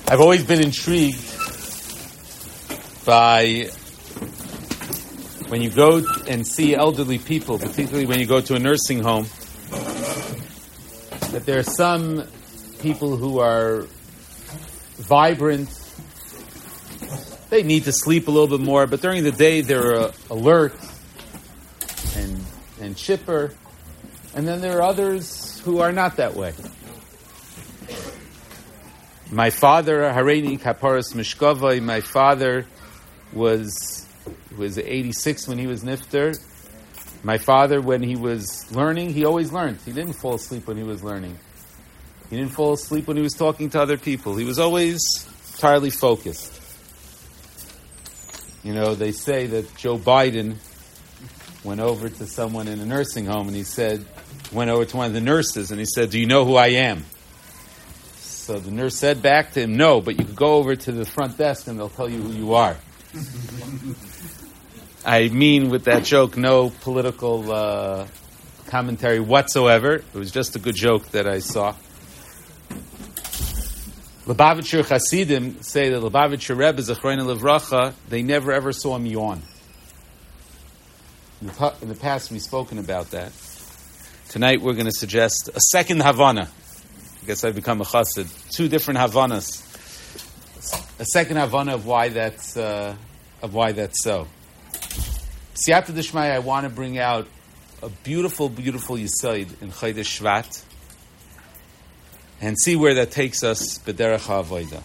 I've always been intrigued by when you go and see elderly people, particularly when you go to a nursing home, that there are some people who are vibrant. They need to sleep a little bit more, but during the day they're alert and chipper. And then there are others who are not that way. My father, Hareini Kaparas Mishkavai, my father was 86 when he was nifter. My father, when he was learning, he always learned. He didn't fall asleep when he was learning. He didn't fall asleep when he was talking to other people. He was always entirely focused. You know, they say that Joe Biden went over to someone in a nursing home and went over to one of the nurses and he said, "Do you know who I am?" So the nurse said back to him, "No, but you could go over to the front desk and they'll tell you who you are." I mean with that joke, no political commentary whatsoever. It was just a good joke that I saw. Lubavitcher Hasidim say that Lubavitcher Rebbe, Zechrono Livracha, they never ever saw him yawn. In the past, we've spoken about that. Tonight, we're going to suggest a second Havana. I guess I've become a chassid. Two different Havanas. A second Havana of why that's so. Siyata D'Shmaya, I want to bring out a beautiful, beautiful Yisoid in Chodesh Shvat and see where that takes us. B'derech ha'avoda.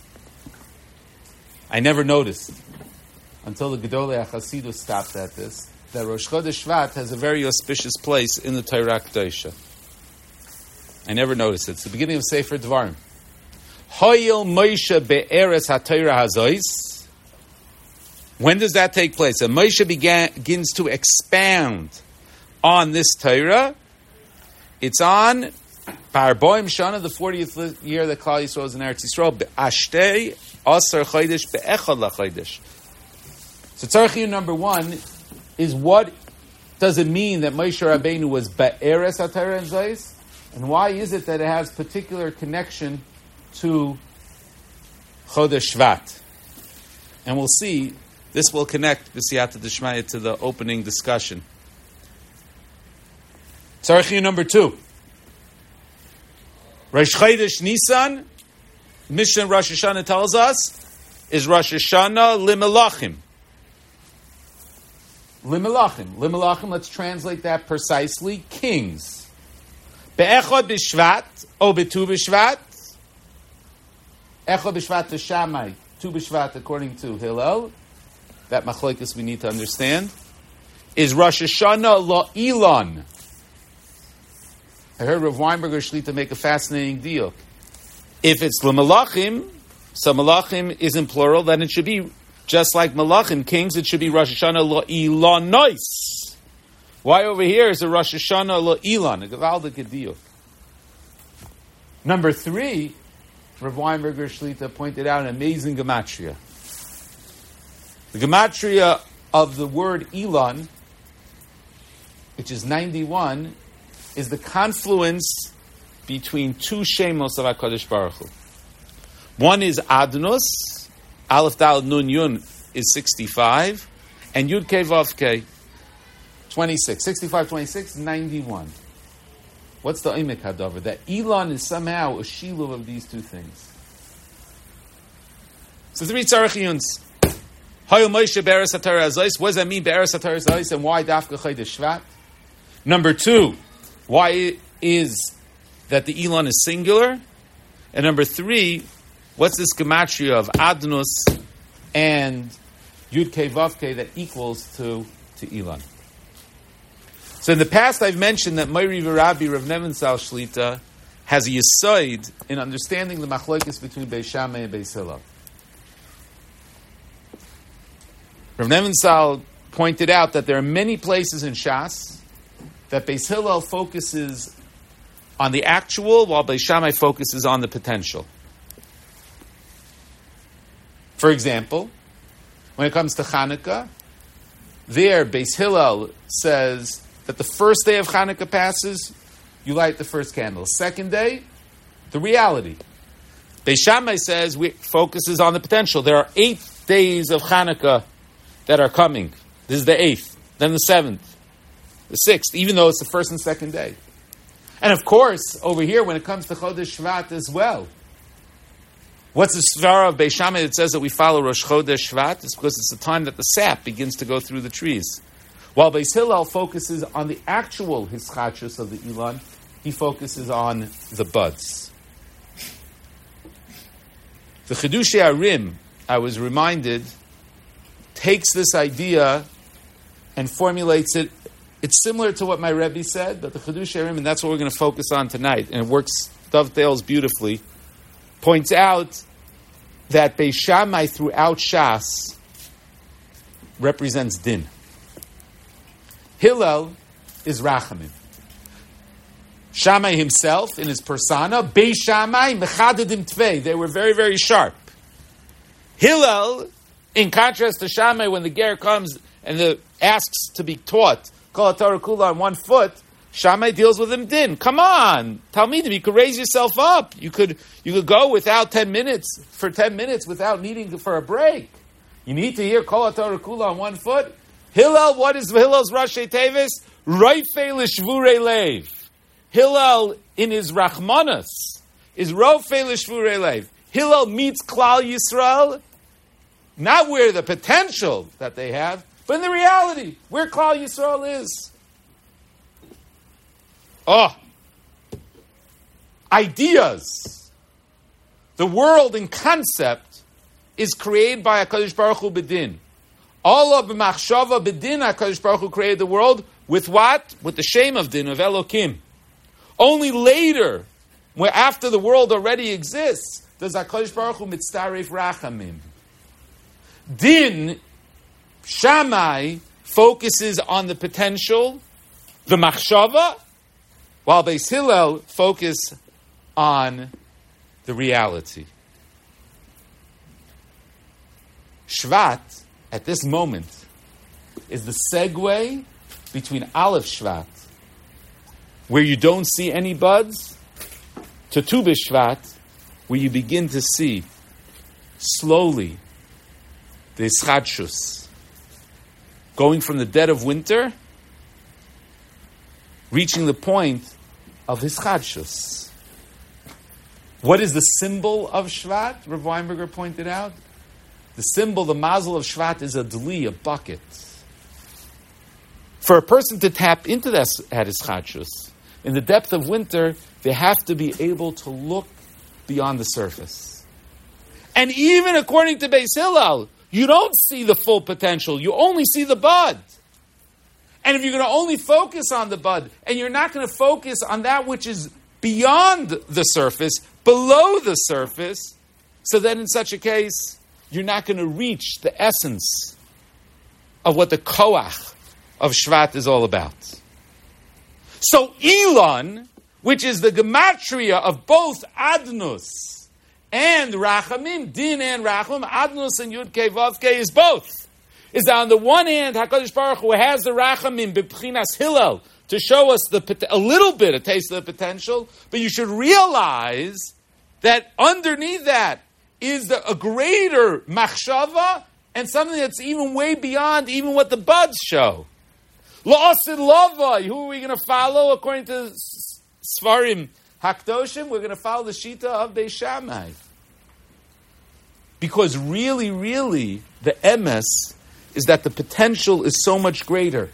I never noticed until the Gedolei HaChasidus stopped at this, that Rosh Chodesh Shvat has a very auspicious place in the Torah Kedosha. I never noticed it. It's the beginning of Sefer Dvarim. Hoyel Moshe be'eres ha'Torah hazois. When does that take place? And Moshe begins to expound on this Torah. It's on Parboim Shana, the 40th year that Klal Yisrael was in Eretz Yisrael. Be'ashtei asar chodesh be'echad lachodesh. So Tzarech number one is, what does it mean that Moshe Rabbeinu was Ba'eres HaTorah and Zayis? And why is it that it has particular connection to Chodesh Shvat? And we'll see, this will connect B'siyata D'Shmaya to the opening discussion. Tzarech number two. Rosh Chodesh Nisan, Mishnah Rosh Hashanah tells us, is Rosh Hashanah Limelachim. Limelachim, let's translate that precisely. Kings. Be'echad b'shvat, o be'tu b'shvat. Echad b'shvat to Shammai, tu b'shvat according to Hillel. That machlokes we need to understand. Is Rosh Hashanah La'ilan. I heard Rav Weinberger Shlita make a fascinating deal. If it's Limelachim, so Malachim is in plural, then it should be just like Malachim, kings, it should be Rosh Hashanah La'ilanos. Why over here is a Rosh Hashanah La'ilan? A Gevaldik Gediyuk. Number three, Rav Weinberger Shlita pointed out an amazing gematria. The gematria of the word Elon, which is 91, is the confluence between two Shemos of HaKadosh Baruch Hu. One is Adnos, Aleph Dal Nun Yun is 65, and Yud Kei Vav Kei 26. 65, 26, 91. What's the Imek Hadover? That Elon is somehow a shiluv of these two things. So three tzarechiyuns. Hayil Moshe Be'eres HaTorah Azos. What does that mean, Be'eres HaTorah Azos, and why Dafka Chodesh Shvat? Number two, why is that the Elon is singular? And number three, what's this gematria of Adnos and Yud Kei Vav Kei that equals to Elon? So in the past, I've mentioned that Meiri V'Rabbi Rav Nebenzahl Shlita has a yisoid in understanding the machlokes between Beis Shammai and Beis Hillel. Rav Nebenzahl pointed out that there are many places in Shas that Beis Hillel focuses on the actual, while Beis Shammai focuses on the potential. For example, when it comes to Chanukah, there Beis Hillel says that the first day of Chanukah passes, you light the first candle. Second day, the reality. Beis Shammai says focuses on the potential. There are 8 days of Hanukkah that are coming. This is the 8th, then the 7th, the 6th, even though it's the first and second day. And of course, over here, when it comes to Chodesh Shvat as well, what's the svara of Beis Shammai that says that we follow Rosh Chodesh Shvat? It's because it's the time that the sap begins to go through the trees. While Beis Hillel focuses on the actual hischachus of the Ilan, he focuses on the buds. The Chidushei Arim, I was reminded, takes this idea and formulates it. It's similar to what my Rebbe said, but the Chidushei Arim, and that's what we're going to focus on tonight, and it works, dovetails beautifully, points out that Beis Shammai throughout Shas represents din. Hillel is Rachamim. Shammai himself, in his persona, Beis Shammai, Mechadedim Tvei, they were very, very sharp. Hillel, in contrast to Shammai, when the ger comes and asks to be taught, Kol HaTorah Kula on 1 foot, Shammai deals with him din. Come on, Talmidim, you could raise yourself up. You could go without 10 minutes, for 10 minutes without needing for a break. You need to hear Kol HaTorah Kula on 1 foot. Hillel, what is Hillel's Rashi Tevis? Roifei l'shvurei leiv. Hillel, in his Rachmanas, is Roifei l'shvurei leiv. Hillel meets Klal Yisrael, not where the potential that they have, but in the reality, where Klal Yisrael is. Ideas. The world in concept is created by HaKadosh Baruch Hu B'din. All of Machshava B'din, HaKadosh Baruch Hu created the world with what? With the shame of din, of Elokim. Only later, where after the world already exists, does HaKadosh Baruch Hu mitzaref rachamim. Din, Shammai, focuses on the potential, the machshava, while Beis Hillel focus on the reality. Shvat, at this moment, is the segue between Aleph Shvat, where you don't see any buds, to Tu B'Shvat, where you begin to see slowly the ischadshus, going from the dead of winter, reaching the point of ischadshus. What is the symbol of Shvat? Rav Weinberger pointed out. The symbol, the mazel of Shvat, is a dli, a bucket. For a person to tap into that ischadshus, in the depth of winter, they have to be able to look beyond the surface. And even according to Beis Hillel, you don't see the full potential. You only see the bud. And if you're going to only focus on the bud, and you're not going to focus on that which is beyond the surface, below the surface, so then in such a case, you're not going to reach the essence of what the koach of Shvat is all about. So Elon, which is the gematria of both Adnus and Rachamim, Din and Rachamim, Adnus and Yud Kei Vav Kei is both. Is that on the one hand, HaKadosh Baruch Hu has the Rachamim b'pchinas Hillel to show us a little bit, a taste of the potential, but you should realize that underneath that is a greater machshava and something that's even way beyond even what the buds show. La'asid lavai, who are we going to follow according to Sfarim Hakdoshim? We're going to follow the Shita of Beis Shammai. Because really, really, the emes is that the potential is so much greater.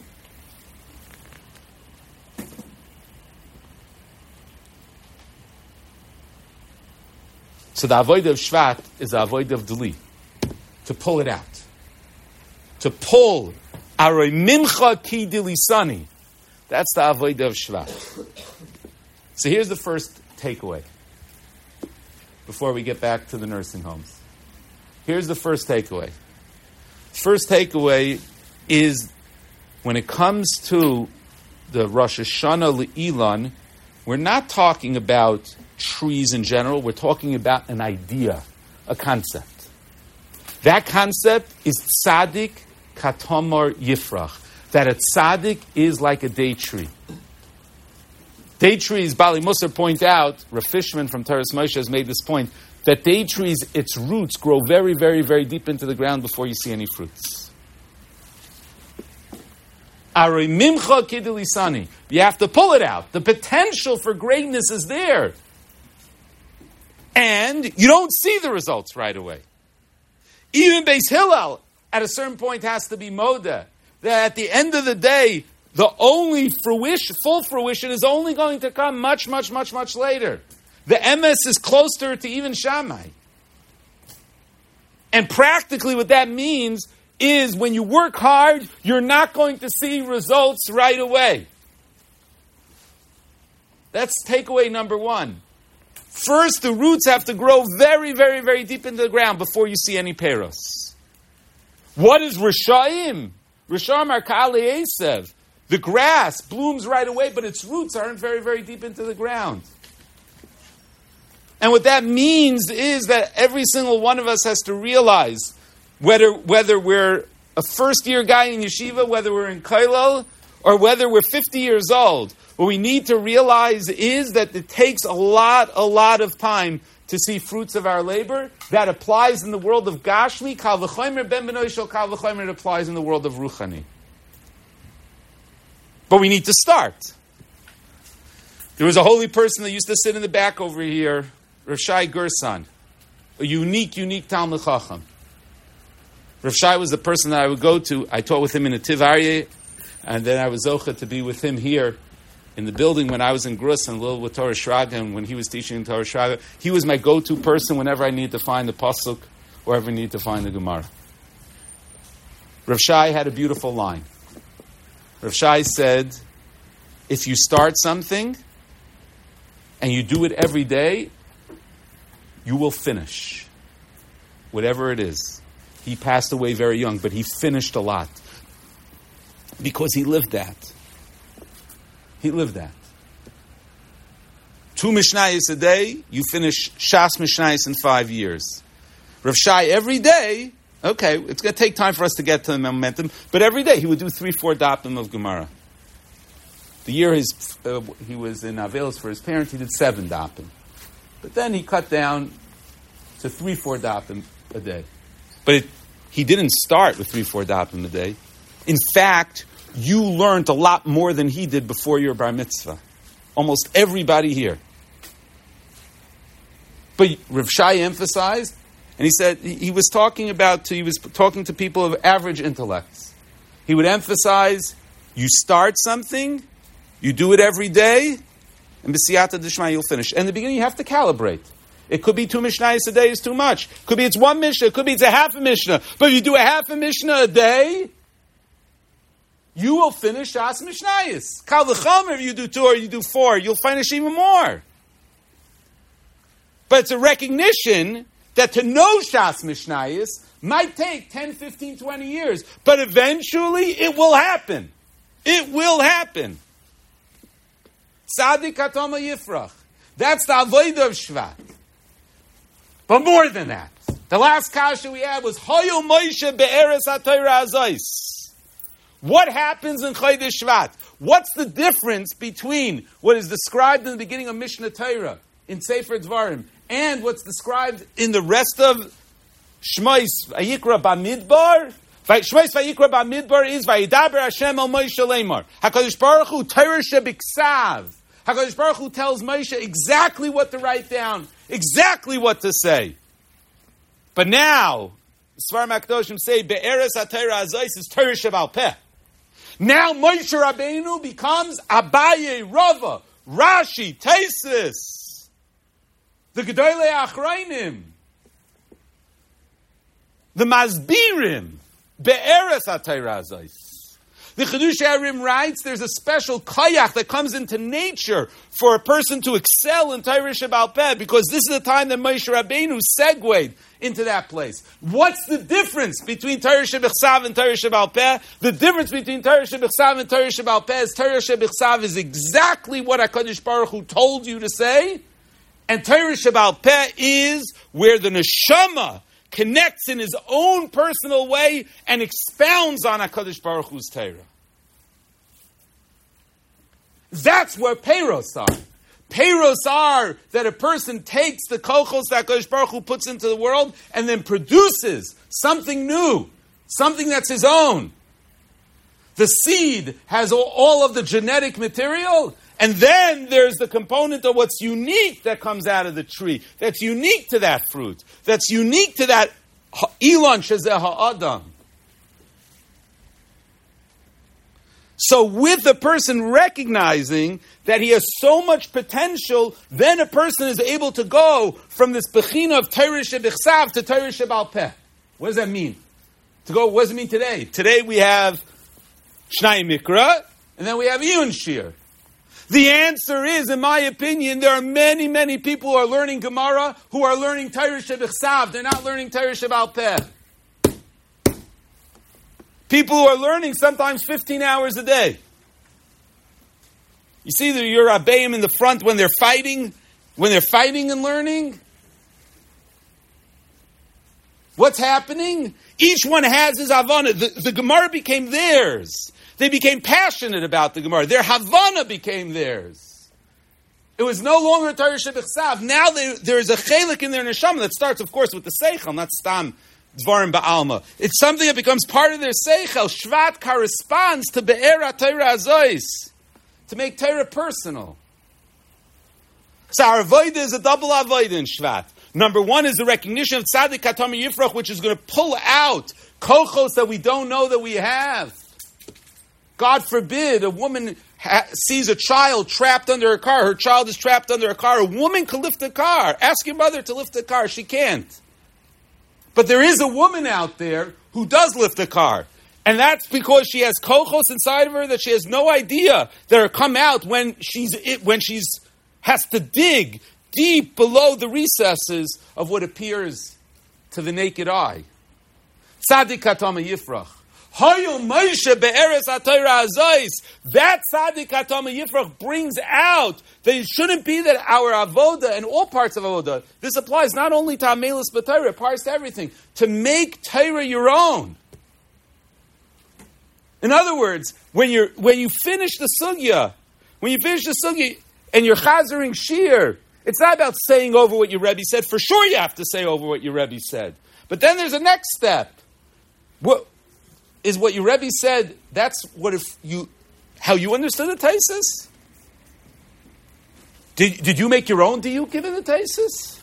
So the avodah of Shvat is the avodah of Deli, to pull it out. To pull Arei Mincha Ki Dilisani. That's the avodah of Shvat. So here's the first takeaway before we get back to the nursing homes. Here's the first takeaway. First takeaway is when it comes to the Rosh Hashanah Le'ilan, we're not talking about trees in general, we're talking about an idea, a concept. That concept is tzaddik katomar yifrach, that a tzaddik is like a day tree. Date trees, Bali Musar point out, Rav Fishman from Teres Moshe has made this point, that date trees, its roots grow very, very, very deep into the ground before you see any fruits. Arei mimcha kidilisani. You have to pull it out. The potential for greatness is there. And you don't see the results right away. Even Beis Hillel, at a certain point, has to be moda. That at the end of the day, the only full fruition is only going to come much, much, much, much later. The emes is closer to even Shammai. And practically what that means is when you work hard, you're not going to see results right away. That's takeaway number one. First, the roots have to grow very, very, very deep into the ground before you see any peros. What is Rishayim? Rishayim are Ka'alei Esav. The grass blooms right away, but its roots aren't very, very deep into the ground. And what that means is that every single one of us has to realize, whether we're a first-year guy in yeshiva, whether we're in kollel, or whether we're 50 years old, what we need to realize is that it takes a lot of time to see fruits of our labor. That applies in the world of Gashmi, Kal v'chomer ben b'noi shel Kal v'chomer, it applies in the world of Ruchani. But we need to start. There was a holy person that used to sit in the back over here, Rav Shai Gerson, a unique Talmid Chacham. Rav Shai was the person that I would go to. I taught with him in a Tiv Aryeh, and then I was zocha to be with him here in the building when I was in Grus and Lil with Torah Shraga, and when he was teaching in Torah Shraga. He was my go-to person whenever I needed to find the pasuk or ever needed to find the Gemara. Rav Shai had a beautiful line. Rav Shai said, if you start something and you do it every day, you will finish whatever it is. He passed away very young, but he finished a lot because he lived that. He lived that. 2 Mishnayos a day, you finish Shas Mishnayos in 5 years. Rav Shai, every day, okay, it's going to take time for us to get to the momentum, but every day he would do 3-4 dapim of Gemara. The year he was in Avelis for his parents, he did 7 dapim. But then he cut down to 3-4 dapim a day. But he didn't start with 3-4 dapim a day. In fact, you learned a lot more than he did before your bar mitzvah. Almost everybody here. But Rav Shai emphasized, and he said he was talking to people of average intellects. He would emphasize, you start something, you do it every day, and b'siyata d'shmai you'll finish. And in the beginning you have to calibrate. It could be 2 Mishnayos a day is too much. Could be it's 1 Mishnah. Could be it's a half a Mishnah. But if you do a half a Mishnah a day, you will finish Shas Mishnayos. Kal v'chomer, if you do 2 or you do 4, you'll finish even more. But it's a recognition that to know Shas Mishnayos might take 10, 15, 20 years. But eventually it will happen. It will happen. Tzadik Hatoma Yifrach. That's the Avodah of Shvat. But more than that, the last kasha we had was Hoyo Moshe be'eres HaTorah Azos. What happens in Chodesh Shvat? What's the difference between what is described in the beginning of Mishnah Torah in Sefer Dvarim and what's described in the rest of Shmos Vayikra Bamidbar? Shmos Vayikra Bamidbar is Vayidaber Hashem el Moshe Lemar. HaKadosh Baruch Hu Torah Shebiksav. HaKadosh Baruch Hu tells Moshe exactly what to write down, exactly what to say. But now, Sfarim HaKadoshim say, Be'eres HaTorah Azos is Torah Shebal Peh. Now Moshe Rabbeinu becomes Abaye, Rava, Rashi, Taisis, the Gedolei Achrayim, the Masbirim, Be'eres HaTorah Azos. The Chidush Arim writes there's a special koyach that comes into nature for a person to excel in Torah Shebal Peh because this is the time that Moshe Rabbeinu segued into that place. What's the difference between Torah Shebechsav and Torah Shebal Peh? The difference between Torah Shebechsav and Torah Shebal Peh is Torah Shebechsav is exactly what HaKadosh Baruch Hu told you to say, and Torah Shebal Peh is where the neshama connects in his own personal way and expounds on HaKadosh Baruch Hu's Torah. That's where peiros are. Peiros are that a person takes the kochos that HaKadosh Baruch Hu puts into the world and then produces something new, something that's his own. The seed has all of the genetic material, and then there's the component of what's unique that comes out of the tree, that's unique to that fruit, that's unique to that Elon Shezeh Ha'adam. So with a person recognizing that he has so much potential, then a person is able to go from this bechina of Torah shebichsav to Torah shebal peh. What does that mean? What does it mean today? Today we have Shnai Mikra, and then we have Iyun Shir. The answer is, in my opinion, there are many, many people who are learning Gemara who are learning Torah shebichsav. They're not learning Torah shebal peh. People who are learning sometimes 15 hours a day. You see your Rabbeim in the front when they're fighting and learning. What's happening? Each one has his Havana. The Gemara became theirs. They became passionate about the Gemara. Their Havana became theirs. It was no longer Torah shebichsav. Now there is a chelik in their neshama that starts, of course, with the seichel, not stam dvarim ba'alma. It's something that becomes part of their seichel. Shvat corresponds to be'er Torah azois, to make Torah personal. So our avodah is a double avodah in Shvat. Number one is the recognition of Tzaddik Katam Yifrach, which is going to pull out kochos that we don't know that we have. God forbid a woman sees a child trapped under a car. Her child is trapped under a car. A woman can lift a car. Ask your mother to lift a car. She can't. But there is a woman out there who does lift a car. And that's because she has kochos inside of her that she has no idea that are come out when she's has to dig deep below the recesses of what appears to the naked eye. Tzaddik Katam Yifrach. Hoyel Moshe be'eres HaTorah Azois. That Tzaddik Katam Yifrach brings out that it shouldn't be that our avoda and all parts of avoda, this applies not only to Amelis but Torah, it applies to everything, to make Torah your own. In other words, when you finish the sugya, and you're chazering shir, it's not about saying over what your Rebbe said. For sure you have to say over what your Rebbe said. But then there's a next step. What is what your Rebbe said, that's how you understood the Taisus? Did you make your own diuk given the Taisus?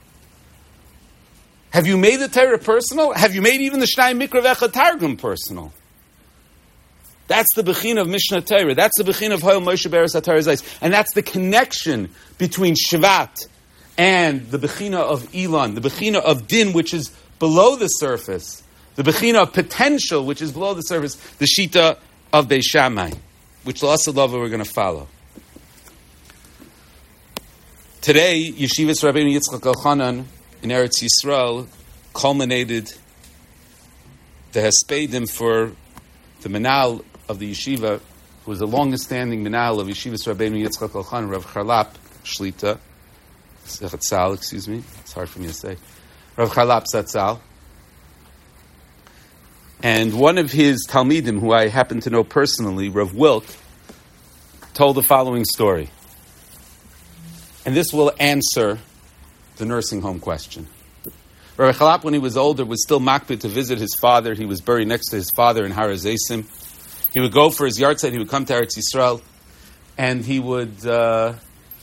Have you made the Torah personal? Have you made even the Shnai Mikra V'Echad Targum personal? That's the Bechina of Mishnah Torah. That's the Bechina of Hoyel Moshe Be'eres HaTorah Zayis. And that's the connection between Shvat and the Bechina of Elon, the Bechina of Din, which is below the surface, the Bechina of potential, which is below the surface, the Shita of Beis Shammai, which L'Asalava we're going to follow. Today, Yeshivas Rabbeinu Yitzchak Elchanan in Eretz Yisrael culminated the Hespedim for the Menal of the yeshiva, who was the longest-standing Menal of Yeshivas Rabbeinu Yitzchak Elchanan, Rav Charlap Shlita, Zatzal, excuse me, it's hard for me to say, Rav Charlap Zatzal, and one of his Talmidim, who I happen to know personally, Rav Wilk, told the following story. And this will answer the nursing home question. Rav Charlap, when he was older, was still makpid to visit his father. He was buried next to his father in Har HaZeisim. He would go for his yahrzeit. He would come to Eretz Yisrael, and he would go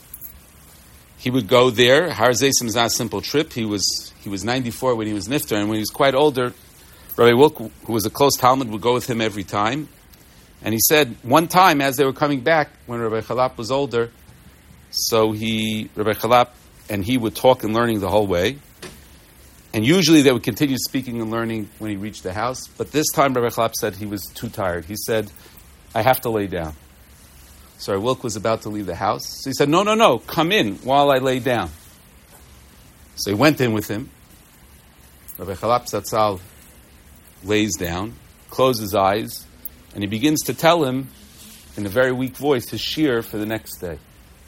there. Har HaZeisim is not a simple trip. He was 94 when he was nifter, and when he was quite older, Rabbi Wilk, who was a close Talmud, would go with him every time. And he said one time, as they were coming back, when Rabbi Charlap was older, so Rabbi Charlap and he would talk and learning the whole way. And usually they would continue speaking and learning when he reached the house. But this time Rabbi Charlap said he was too tired. He said, I have to lay down. So Rabbi Wilk was about to leave the house. So he said, no, come in while I lay down. So he went in with him. Rabbi Charlap Zatzal lays down, closes his eyes, and he begins to tell him in a very weak voice his shir for the next day.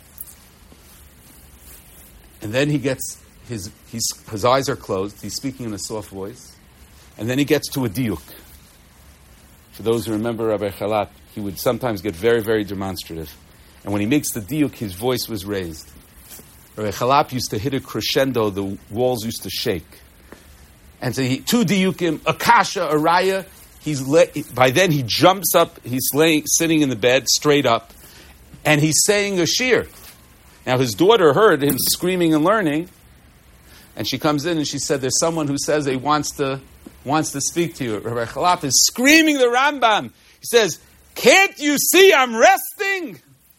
And then he gets his eyes are closed, he's speaking in a soft voice, and then he gets to a diuk. For those who remember Rabbi Charlap, he would sometimes get very, very demonstrative. And when he makes the diuk, his voice was raised. Rabbi Chalap used to hit a crescendo, the walls used to shake. And so two diukim, a kasha, a raya, by then he jumps up, he's sitting in the bed, straight up, and he's saying a shir. Now his daughter heard him screaming and learning, and she comes in and she said, there's someone who says he wants to speak to you. Rabbi Chalap is screaming the Rambam. He says, can't you see I'm resting?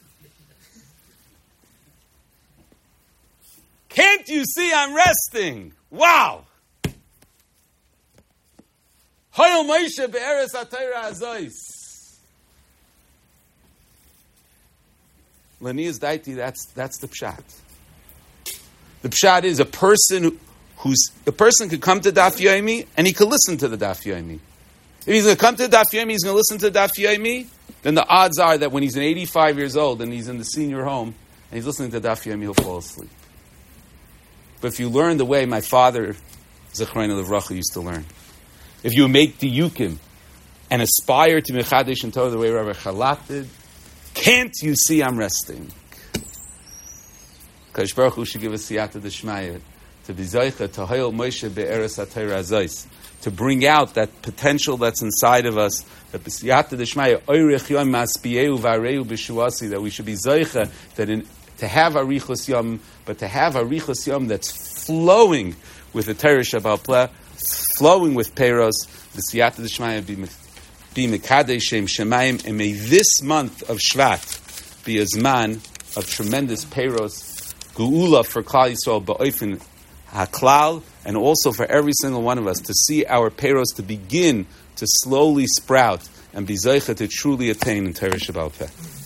Can't you see I'm resting? Wow! Hoyel Moshe be'eres ha'Torah azois. L'nias daiti, that's the pshat. The pshat is a person could come to Daf Yomi and he could listen to the Daf Yomi. If he's going to come to the Daf Yomi, he's going to listen to the Daf Yomi, then the odds are that when he's 85 years old and he's in the senior home and he's listening to Daf Yomi, he'll fall asleep. But if you learn the way my father, Zechreinu Livracha, used to learn, if you make diyukim and aspire to mechadesh and Torah the way Rabbi Chalap did, can't you see I'm resting? Kadosh Baruch Hu should give us siyata d'shmaya to be zoicha to hoyel Moshe be'eres ha'Torah azois, to bring out that potential that's inside of us, that b'siyata d'shmaya oirech yom maspiyeu v'areu b'shuasi, that we should be zoicha to have arichos yom, but to have arichos yom that's flowing with the Torah Shabbal Peh, flowing with Peiros, the Siyata D'Shmaya be Mekadesh Shem Shemayim, and may this month of Shvat be a Zman of tremendous Peiros, Geula for Klal Yisrael, Ba'ofen HaKlal, and also for every single one of us to see our Peiros to begin to slowly sprout and be Zeicha to truly attain in Torah Shabbal Peh.